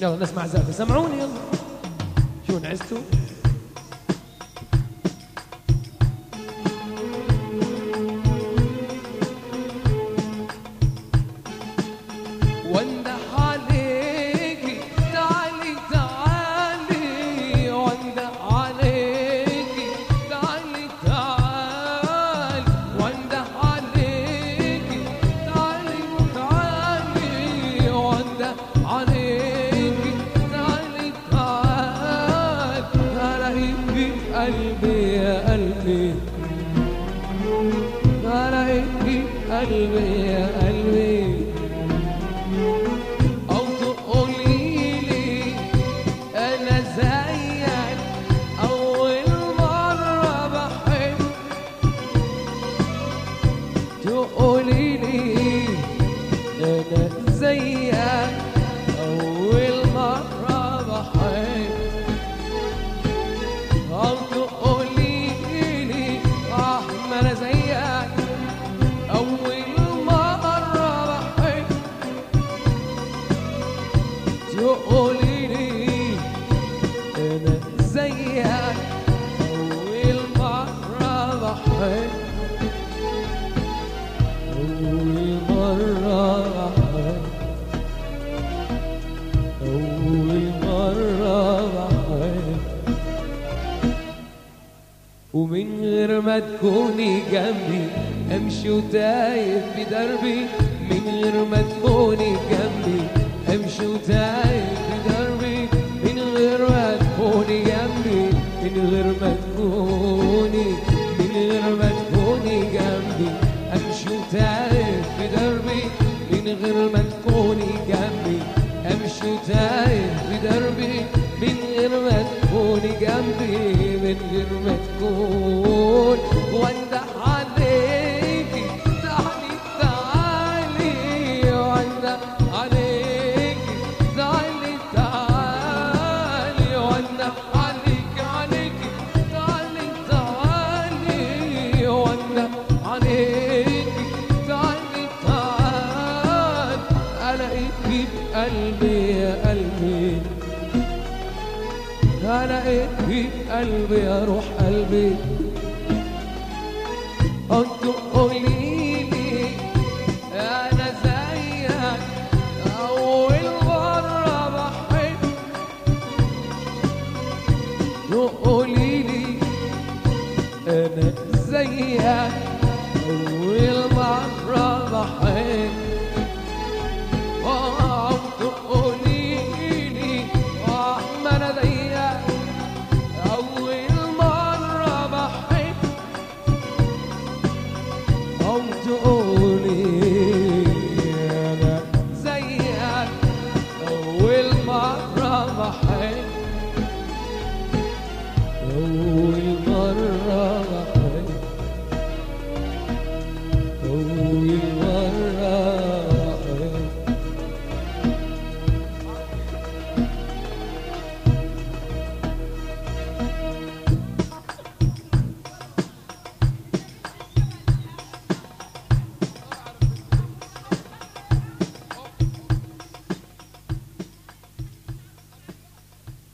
يلا نسمع زعفة، سمعوني يلا. شو نعستوا؟ وانده عليكي تعالي تعالي، وانده عليكي تعالي تعالي، وانده عليكي تعالي تعالي، وانده عليكي تعالي تعالي. هلاقيكي قلبي يا قلبي، هلاقيكي قلبي يا قلبي، أو تقوليلي أنا زيك أول مرة بحب، تقوليلي أنا زيك أول مرة بحب، أو تقوليلي ما أنا زيك أول مرة بحب، تقوليلي أنا زيك أول مرة بحب، أول مرة بحب، أول مرة بحب. ومن غير ما تكوني جنبي امشي وتايه في دربي، من غير ما تكوني جنبي امشي وتايه في دربي، من غير ما تكوني جنبي، من غير ما تكوني، من غير ما تكوني جنبي امشي وتايه في دربي، من غير ما تكوني جنبي امشي وتايه في دربي، من غير ما تكوني جنبي، من غير ما تكون. وانده عليكي تعالي تعالي، وانده عليكي تعالي تعالي، وانده عليكي عليكي تعالي تعالي، وانده عليكي تعالي تعالي. الاقيكي بقلبي يا قلبي، الاقيكي بقلبي يا روح قلبي، أو تقوليلي أنا زيك أول مرة بحب، تقوليلي أنا زيك أول مرة بحب، أو تقوليلي ما أنا زيك أول مرة بحب، أو تقولي